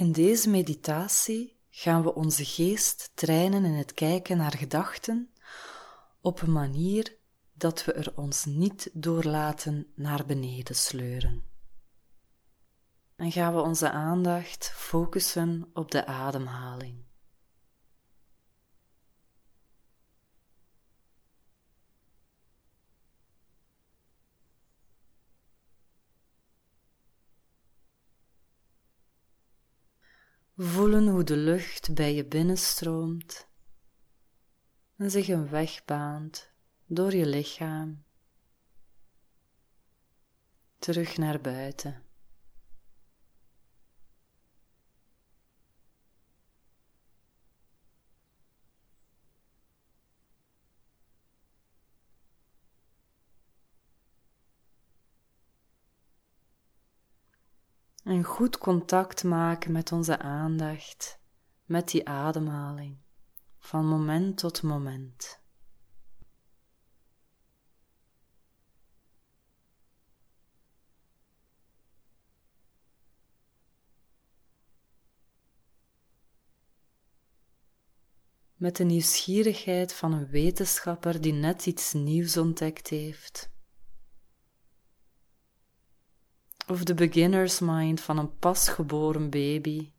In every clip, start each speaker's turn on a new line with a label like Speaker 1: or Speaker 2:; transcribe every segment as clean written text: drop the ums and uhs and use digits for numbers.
Speaker 1: In deze meditatie gaan we onze geest trainen in het kijken naar gedachten op een manier dat we er ons niet door laten naar beneden sleuren. En gaan we onze aandacht focussen op de ademhaling. Voelen hoe de lucht bij je binnenstroomt en zich een weg baant door je lichaam, terug naar buiten. En goed contact maken met onze aandacht, met die ademhaling, van moment tot moment. Met de nieuwsgierigheid van een wetenschapper die net iets nieuws ontdekt heeft. Of de beginner's mind van een pasgeboren baby.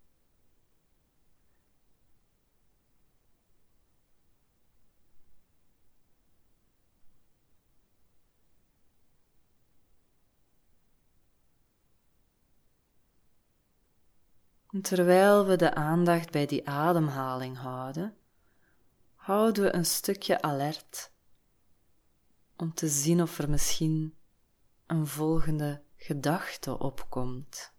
Speaker 1: En terwijl we de aandacht bij die ademhaling houden, houden we een stukje alert om te zien of er misschien een volgende gedachte opkomt.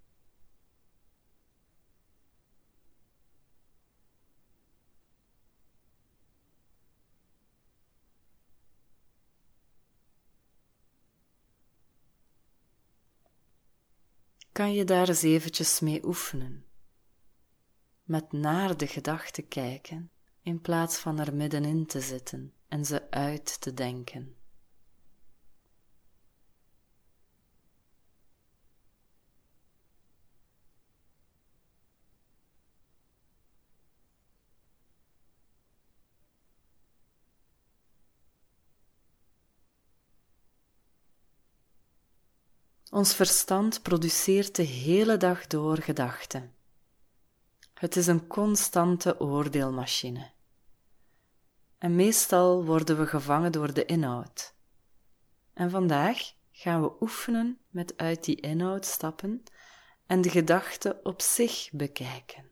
Speaker 1: Kan je daar eens eventjes mee oefenen, met naar de gedachte kijken in plaats van er middenin te zitten en ze uit te denken. Ons verstand produceert de hele dag door gedachten. Het is een constante oordeelmachine. En meestal worden we gevangen door de inhoud. En vandaag gaan we oefenen met uit die inhoud stappen en de gedachte op zich bekijken.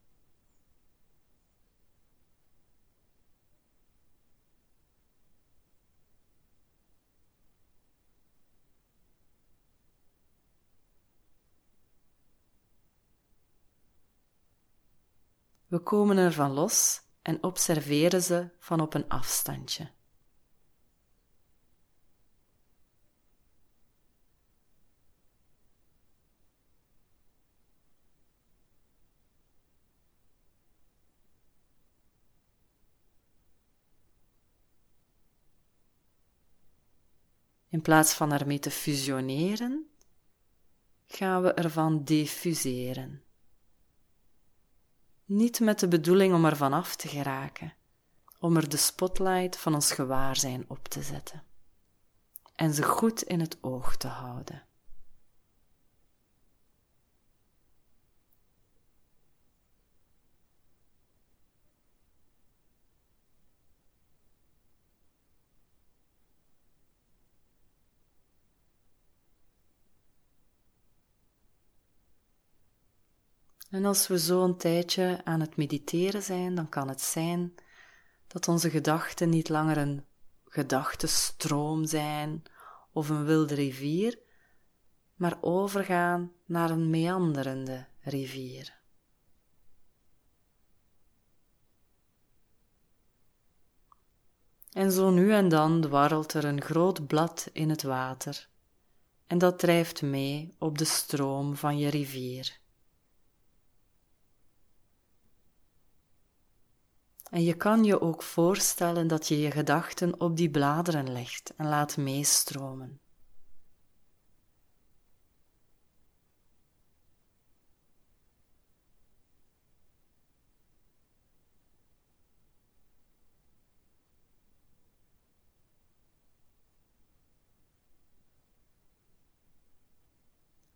Speaker 1: We komen ervan los en observeren ze van op een afstandje. In plaats van ermee te fusioneren, gaan we ervan defuseren. Niet met de bedoeling om ervan af te geraken, om er de spotlight van ons gewaarzijn op te zetten en ze goed in het oog te houden. En als we zo een tijdje aan het mediteren zijn, dan kan het zijn dat onze gedachten niet langer een gedachtenstroom zijn of een wilde rivier, maar overgaan naar een meanderende rivier. En zo nu en dan dwarrelt er een groot blad in het water en dat drijft mee op de stroom van je rivier. En je kan je ook voorstellen dat je je gedachten op die bladeren legt en laat meestromen.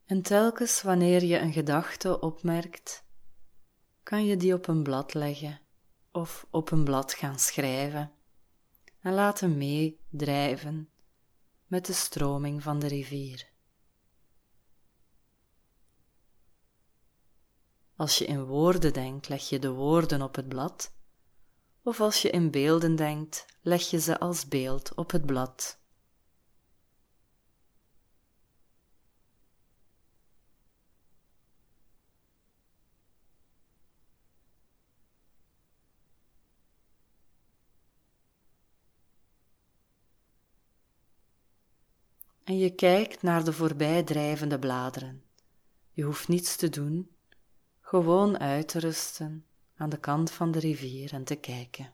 Speaker 1: En telkens wanneer je een gedachte opmerkt, kan je die op een blad leggen of op een blad gaan schrijven en laten meedrijven met de stroming van de rivier. Als je in woorden denkt, leg je de woorden op het blad, of als je in beelden denkt, leg je ze als beeld op het blad. En je kijkt naar de voorbijdrijvende bladeren. Je hoeft niets te doen, gewoon uit te rusten aan de kant van de rivier en te kijken.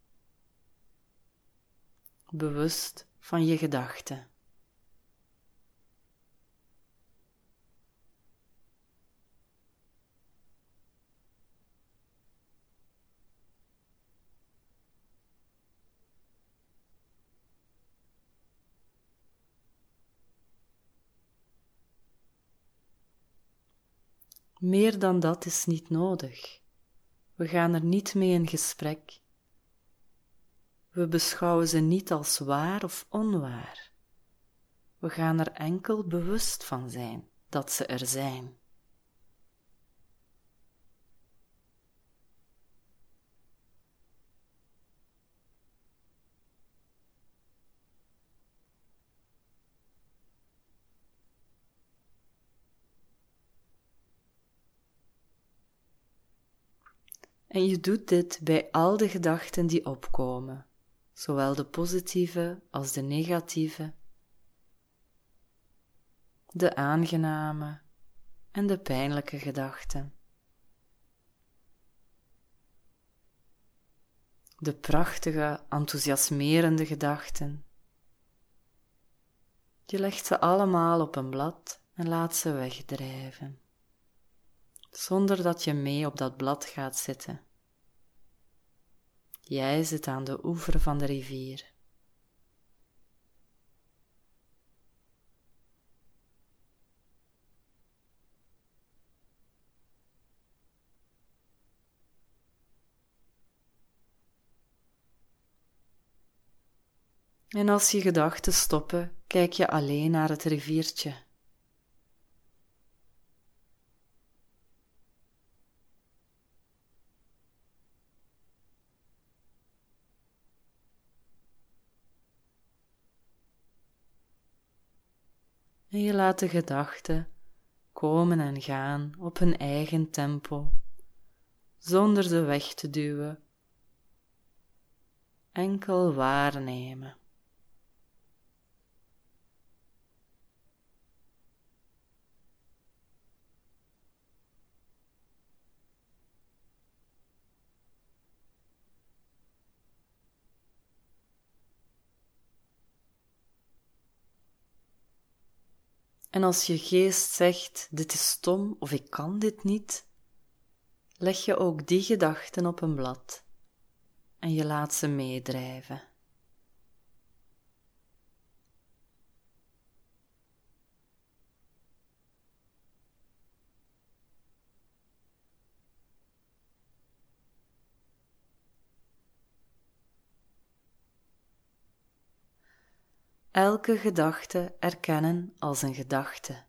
Speaker 1: Bewust van je gedachten. Meer dan dat is niet nodig. We gaan er niet mee in gesprek. We beschouwen ze niet als waar of onwaar. We gaan er enkel bewust van zijn dat ze er zijn. En je doet dit bij al de gedachten die opkomen, zowel de positieve als de negatieve, de aangename en de pijnlijke gedachten, de prachtige, enthousiasmerende gedachten. Je legt ze allemaal op een blad en laat ze wegdrijven, zonder dat je mee op dat blad gaat zitten. Jij zit aan de oever van de rivier. En als je gedachten stoppen, kijk je alleen naar het riviertje. En je laat de gedachten komen en gaan op hun eigen tempo, zonder ze weg te duwen, enkel waarnemen. En als je geest zegt, dit is stom of ik kan dit niet, leg je ook die gedachten op een blad en je laat ze meedrijven. Elke gedachte erkennen als een gedachte.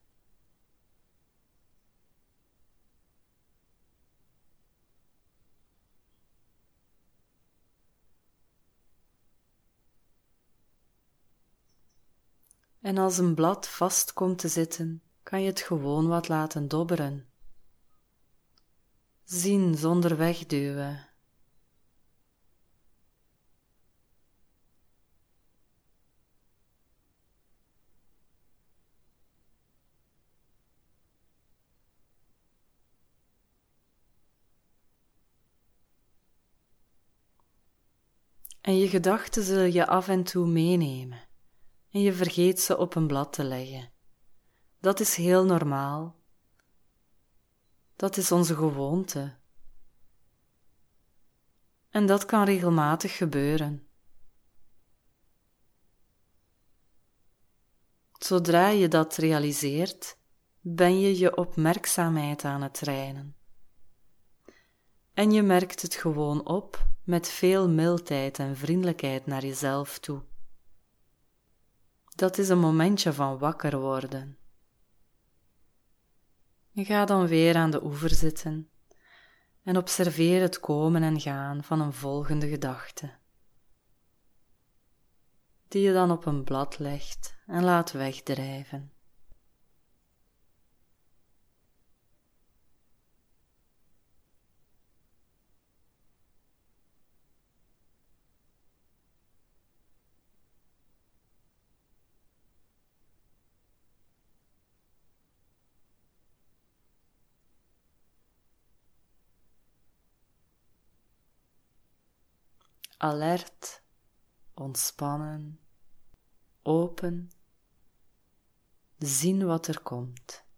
Speaker 1: En als een blad vast komt te zitten, kan je het gewoon wat laten dobberen. Zien zonder wegduwen. En je gedachten zul je af en toe meenemen en je vergeet ze op een blad te leggen. Dat is heel normaal. Dat is onze gewoonte. En dat kan regelmatig gebeuren. Zodra je dat realiseert, ben je je opmerkzaamheid aan het trainen. En je merkt het gewoon op met veel mildheid en vriendelijkheid naar jezelf toe. Dat is een momentje van wakker worden. En ga dan weer aan de oever zitten en observeer het komen en gaan van een volgende gedachte, die je dan op een blad legt en laat wegdrijven. Alert, ontspannen, open, zien wat er komt.